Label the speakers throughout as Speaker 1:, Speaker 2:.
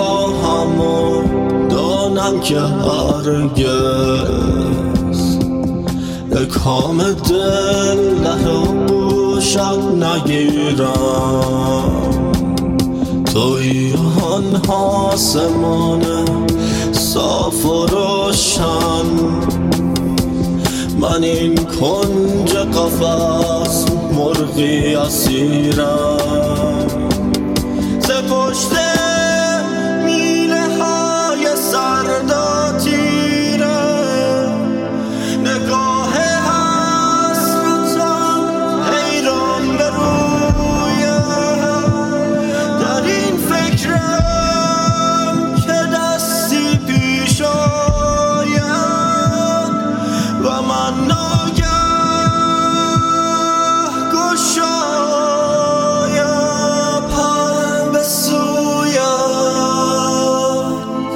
Speaker 1: خواهم و دانم که هرگز کام دل له بوشت نگیرم. توی آن آسمان صاف و روشن، من این کنج قفس مرغی اسیرم. ز پشت میله های سرد و تیره نگاه حسرتم حیران به رویم. در این فکرم که دستی پیش آید و من ناگه گشایم پر به سویت.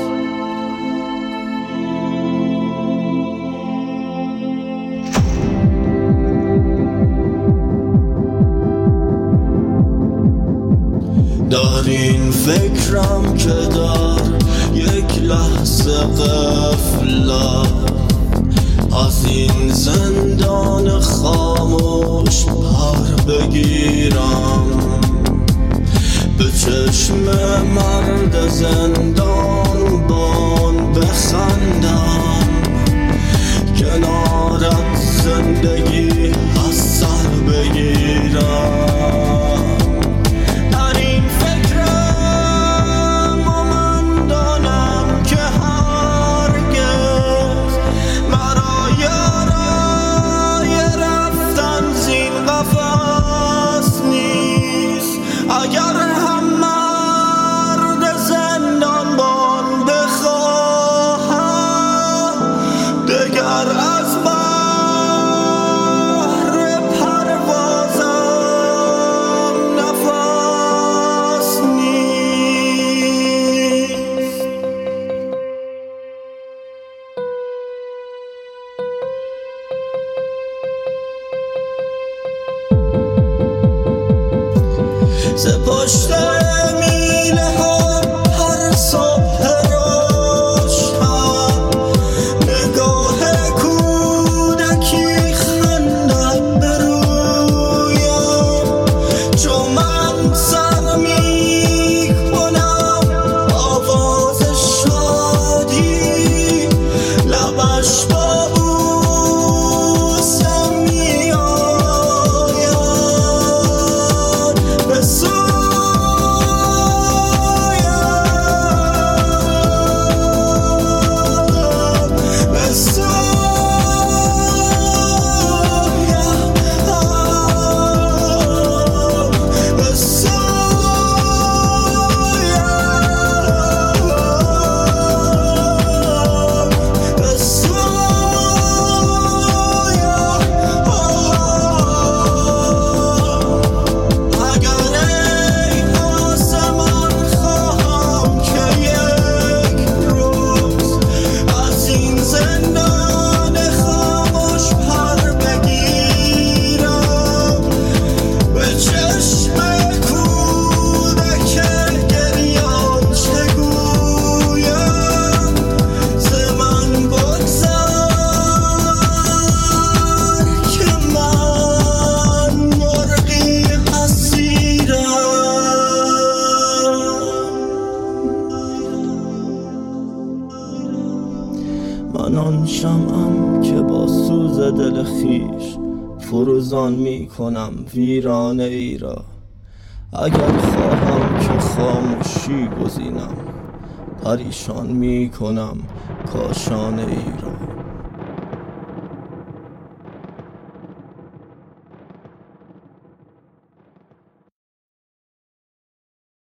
Speaker 1: در این فکرم که در یک لحظه غفلت از این زندان خاموش پر بگیرم. به چشم مرد زندان بان بخندم، کنارت زندگی از سر بگیرم. اگر هم مرد زندان بان بخواهم، دگر از بحر پروازم نفس نیست. ز پشت میله ها هر صبح روشن نگاه کودکی خندد به رویم. چو من سر می کنم آواز شادی، لبش با بوسم می آید به من آن شمعم که با سوز دل خویش فروزان می کنم ویرانه ای را. اگر خواهم که خاموشی گزینم، پریشان می کنم کاشانه ای را.